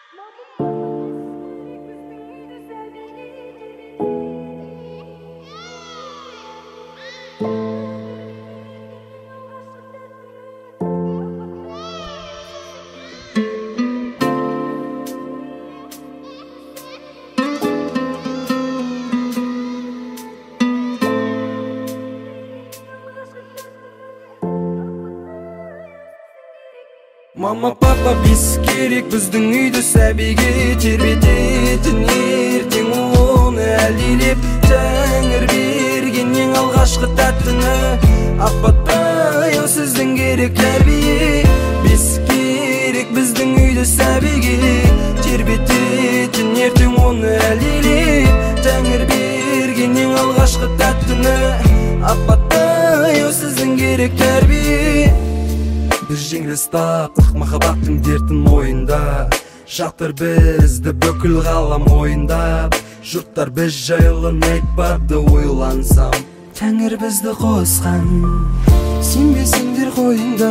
Мама, папа, біз керек біздің үйді сәбиге тербететін ертең оны әлдилеп Тәңір берген ең алғашқы тәттіні апатай сіздің керек тәрбие Біз керек біздің үйді сәбиге тербететін ертең оны әлдилеп Тәңір берген ең алғашқы тәттіні апатай сіздің керек тәрбие Біз жеңіліс таптық махаббаттың дертін мойында Жатыр бізді бүкіл ғалам ойында Жұрттар біз жайлы айтпады ойлансам Тәңір бізді қосқан Сенбесеңдер қойында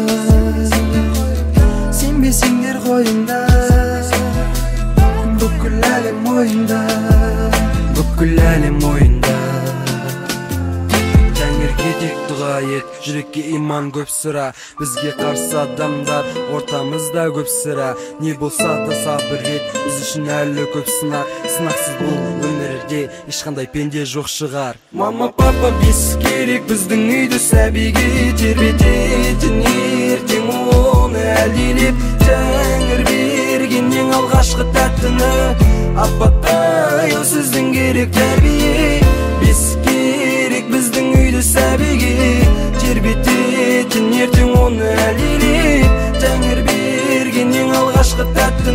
Сенбесеңдер қойында Бүкіл әлем ойында Бүкіл әлем ойында Кетек дұға ет, жүрекке иман көп сұра Бізге қарсы адамдар, ортамызда көп сұра Не болса да сабыр ет, біз үшін әлі көп сынақ Сынақсыз бұл өмірде, ешқандай пенде жоқ шығар Мама, папа, біз керек біздің үйді сәбиге тербететін ертең оны әлдилеп Тәңір берген ең алғашқы тәттіні апатай сіздің керек тәрбие Біз керек біздің үйді сәбиге тербететін ертең оны әлдилеп Тәңір берген ең алғашқы тәтті